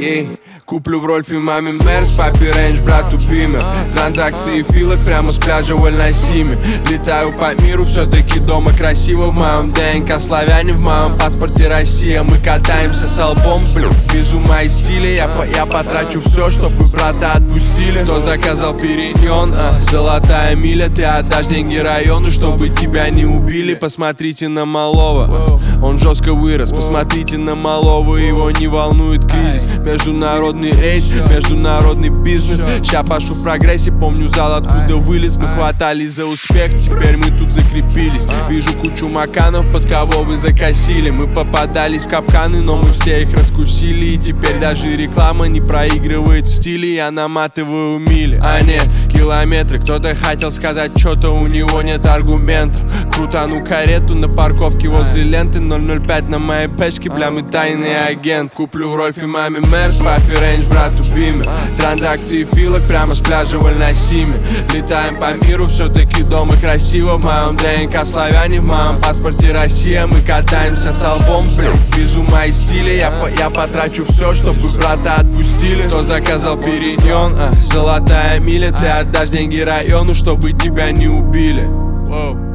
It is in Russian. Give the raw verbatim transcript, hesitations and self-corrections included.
Ей, куплю в Рольфе маме Мерс, папе Рейндж, брату Бимер. Транзакции филок прямо с пляжа в Аль-Насиме. Летаю по миру, все-таки дома красиво. В моем ДНК славяне, в моем паспорте Россия. Мы катаемся с албом, блю, без ума и стиля. Я, по, я потрачу все, чтобы брата отпустили. Кто заказал периньон, а, золотая миля. Ты отдашь деньги району, чтобы тебя не убили. Посмотрите на малого, он жестко вырос. Посмотрите на малого, его не волнует кризис. Международный рейс, международный бизнес. Ща пошу в прогрессе, помню зал, откуда вылез. Мы хватались за успех, теперь мы тут закрепились. Вижу кучу маканов, под кого вы закосили. Мы попадались в капканы, но мы все их раскусили. И теперь даже реклама не проигрывает в стиле. Я наматываю мили, а нет, километры. Кто-то хотел сказать, что-то у него нет аргументов. Крутану карету на парковке возле ленты. ноль ноль пять на моей пачке, бля, мы тайный агент. Куплю в Рольфе маме Мерс, папе Рейндж, брату Бимер. Транзакции филок прямо с пляжа в Аль-Насиме. Летаем по миру, все-таки дома красиво. В моем ДНК славяне, в моем паспорте Россия. Мы катаемся с албом, блин, без ума и стиля. Я, по, я потрачу все, чтобы брата отпустили. Кто заказал периньон, а, золотая миля. Ты отдашь деньги району, чтобы тебя не убили. Воу.